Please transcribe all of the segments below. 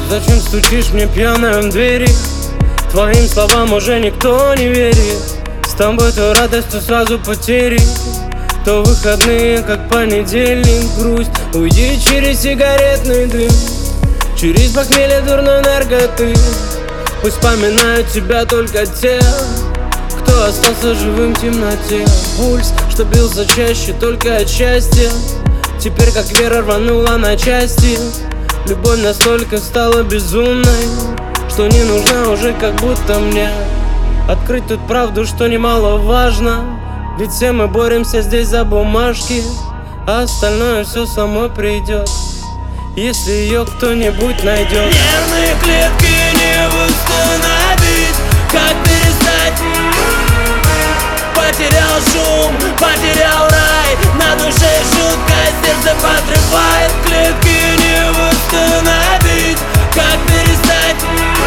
Зачем стучишь мне пьяная в двери? Твоим словам уже никто не верит. С тобой то радость, то сразу потери, то выходные, как понедельник, грусть. Уйди через сигаретный дым, через похмелье дурной наркоты. Пусть вспоминают тебя только те, кто остался живым в темноте. Пульс, что бился чаще только от счастья, теперь как вера рванула на части. Любовь настолько стала безумной, что не нужна уже как будто мне открыть тут правду, что немаловажно. Ведь все мы боремся здесь за бумажки, а остальное все само придет, если ее кто-нибудь найдет. Нервные клетки не восстановить. Как перестать? Потерял шум, потерял рай. На душе жутко, сердце подрывает. Клетки не восстановить. Как перестать?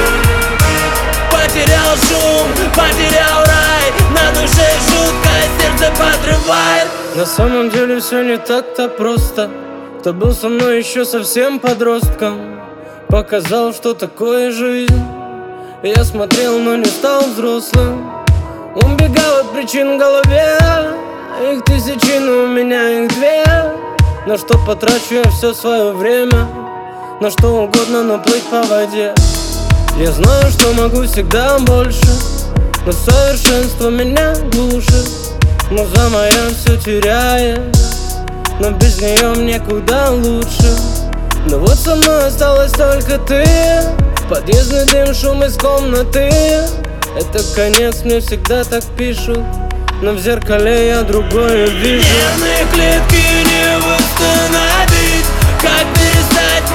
Потерял шум, потерял рай. На душе жутко, сердце подрывает. На самом деле все не так-то просто. Кто был со мной еще совсем подростком, показал, что такое жизнь. Я смотрел, но не стал взрослым. Убегал от причин в голове, их тысячи, но у меня их две. На что потрачу я все свое время? На что угодно, но плыть по воде. Я знаю, что могу всегда больше, но совершенство меня глушит. Муза моя все теряет, но без нее мне куда лучше. Но вот со мной осталась только ты. Подъездный дым, шум из комнаты. Это конец, мне всегда так пишут, но в зеркале я другое вижу. Нервные клетки не восстановить. Как перестать?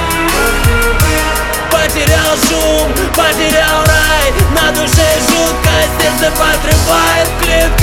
Потерял шум, потерял рай. На душе жутко, сердце подрывает. Клетки